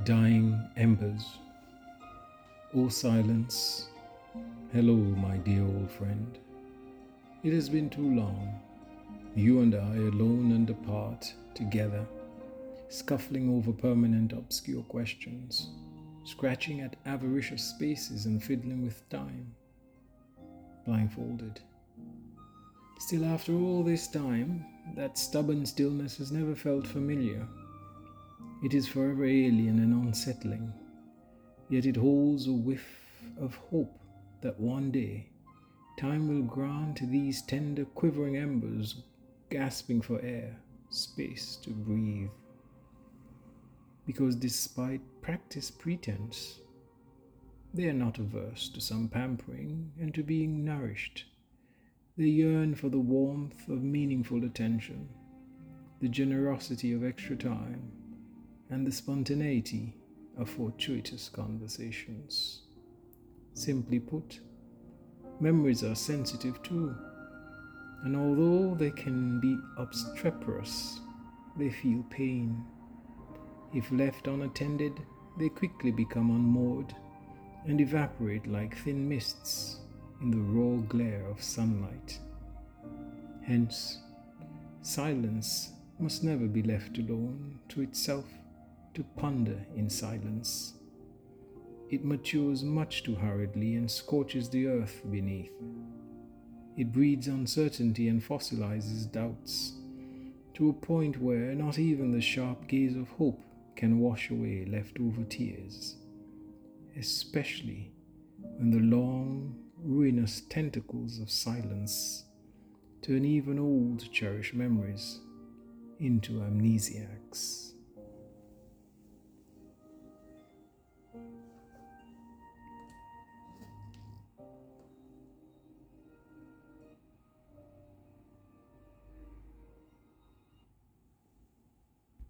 Dying embers. O silence, hello, my dear old friend. It has been too long, you and I alone and apart, together, scuffling over permanent obscure questions, scratching at avaricious spaces and fiddling with time, blindfolded. Still, after all this time, that stubborn stillness has never felt familiar. It is forever alien and unsettling, yet it holds a whiff of hope that one day time will grant these tender, quivering embers gasping for air, space to breathe. Because despite practiced pretense, they are not averse to some pampering and to being nourished. They yearn for the warmth of meaningful attention, the generosity of extra time, and the spontaneity of fortuitous conversations. Simply put, memories are sensitive too, and although they can be obstreperous, they feel pain. If left unattended, they quickly become unmoored and evaporate like thin mists in the raw glare of sunlight. Hence, silence must never be left alone to itself to ponder in silence. It matures much too hurriedly and scorches the earth beneath. It breeds uncertainty and fossilizes doubts to a point where not even the sharp gaze of hope can wash away leftover tears, especially when the long, ruinous tentacles of silence turn even old cherished memories into amnesiacs.